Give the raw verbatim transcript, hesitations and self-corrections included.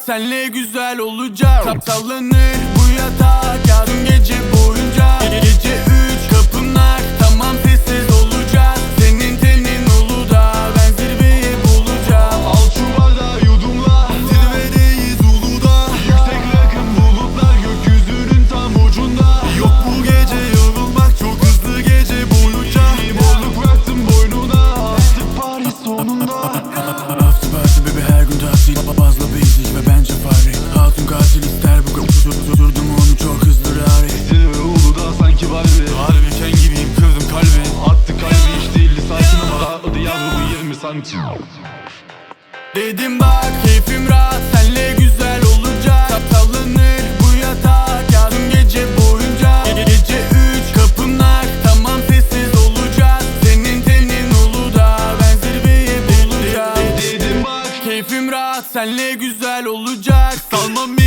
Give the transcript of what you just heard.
senle güzel olacak. Sallanır bu yatak yarın gece boyunca. Gece üç kapınlar tamam sessiz olacak. Senin tenin Uludağ ben zirveyi bulacağım. Al şu bardağı yudumla, zirvedeyiz Uludağ. Yüksek rakım bulutlar gökyüzünün tam ucunda. Yok bu gece yorulmak çok hızlı gece boyunca. Bolluk bıraktım boynuna, astık Paris sonunda. After party baby her gün tatil. Fazla basic ve bence fare. Hatun katil ister bu kapı. Tuturdum onu çok hızlı rari. Zirve Uludağ sanki Barbie. Harbi ken gibiyim kırdım kalbi. Attı kalbi hiç değildi sakin ama rahatladı yavru bu yirmi santim. Dedim bak keyfim rahat senle güzel olacak. Sallanır bu yatak yarın gece boyunca. Gece üç kapınlar tamam sessiz olacak. Senin tenin Uludağ ben zirveyi bulacağım. Dedim bak Keyfim rahat senle güzel olacak. Salmam